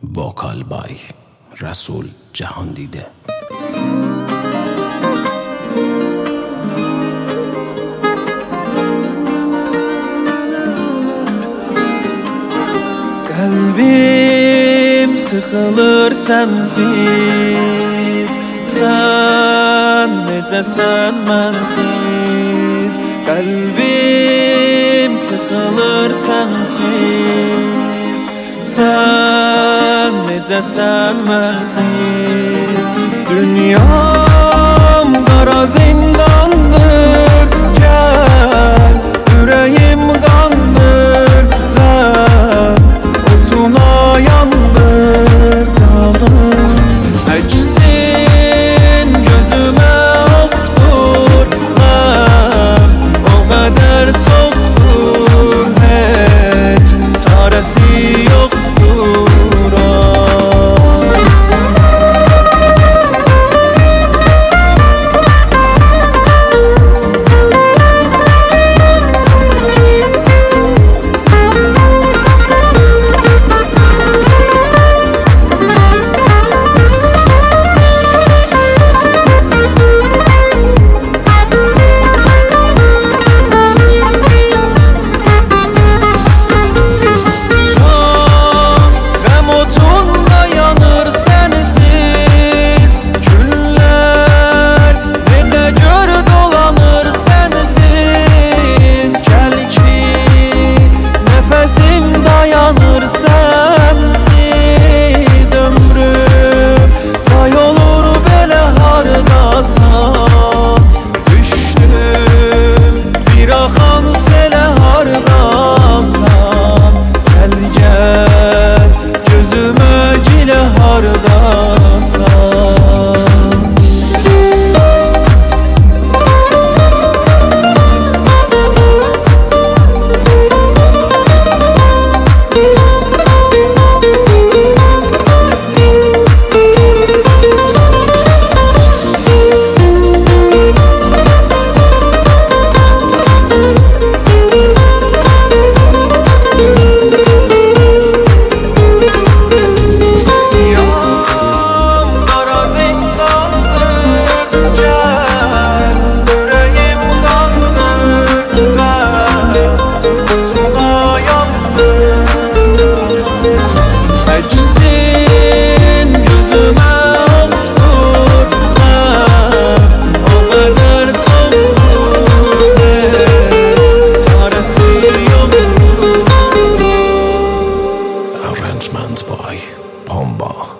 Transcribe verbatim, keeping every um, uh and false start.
وکال بای رسول جهان دیده. Kalbim sıkılır sensiz, sen necəsən mənsiz. Kalbim sıkılır sensiz, sen necəsən mənsiz. Dünyam qara zindandır, gəl ürəyim qandır, qəm otuna yandır canım. Əksin gözümə oxdur qəm, o qədər çoxdur, heç çarəsi yoxdur. Sensiz ömrüm say olur belə hardasan. Düşdüm bir axan selə hardasan. Gəl gəl gözümə gilə hardasan. Arrangement by Pomba.